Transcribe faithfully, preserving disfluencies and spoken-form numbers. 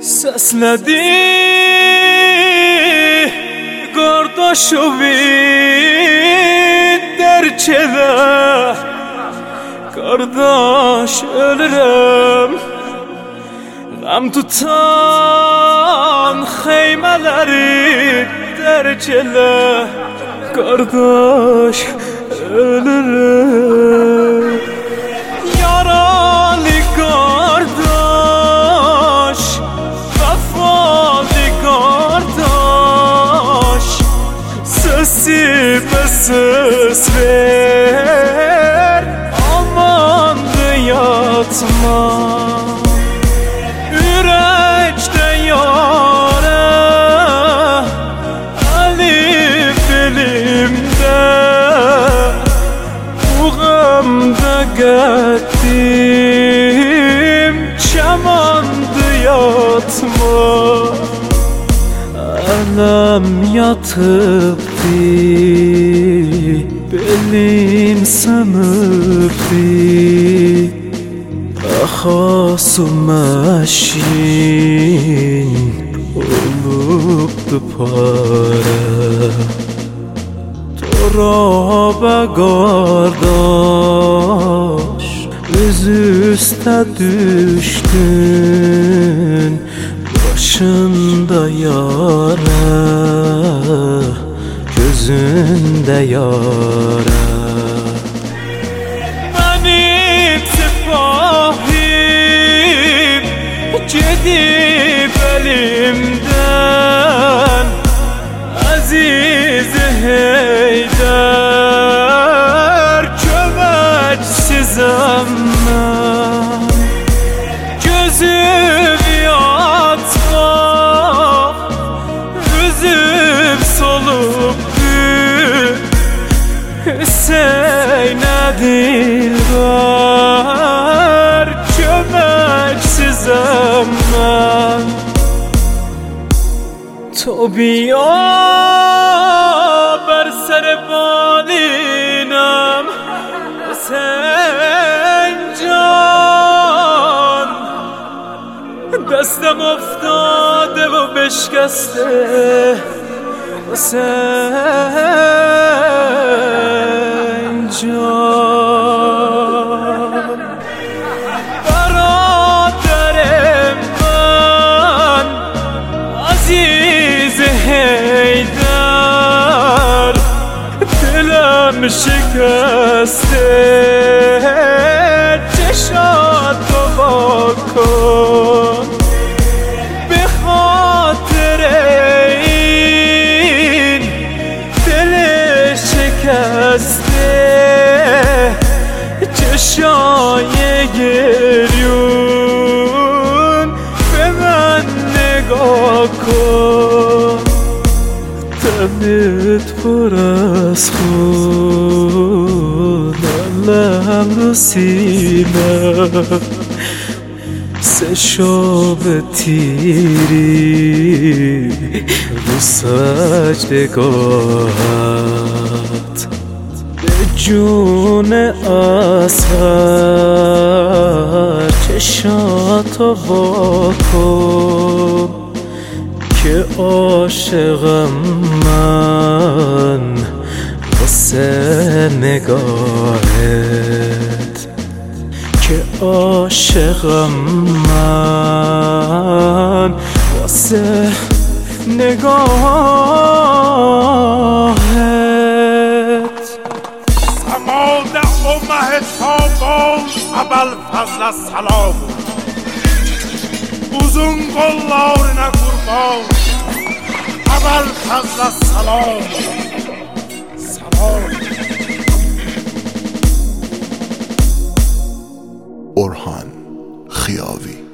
Ses nedi Kardeşim derçede Kardeş ölürüm Gam tutan xeymeleri derçede Kardeş ölürüm Yaralı kardeş Vefalı kardeş Sesime söz ver Aman yatma Yürekte yâre Elif elimde Bu gamda gittim Çamandı yatma Elem yatıptı Belim sınıptı Ahasım eşin Oluptu para Toraba kardeş Üzüste düştün Başında yara Gözünde yara Benim sipahim Gidip elimden Aziz Heydar Kömeksizim ben Gözüm yatma Üzüm solup Hüseyin'e dilber Kömeksizim ben Tobiya ber serbalinem Sen can Destem افتاده و بشکسته Sen can Beraderim ben Aziz Heydar Dilim şikeste Çeşat dua kن به خاطر این دل شکسته چشای گریون به من نگاه کن دلت پر از خون علم رو سینه سه شب تیری رو سجدگاهت به جون اصغر چشاتو وا کن که عاشقم من واسه نگاهت که عاشقم من واسه نگاهت سماده و مه تابان ابوالفضل السلام uzun kollarına kurban ابوالفضل السلام سلام اورهان خیاوی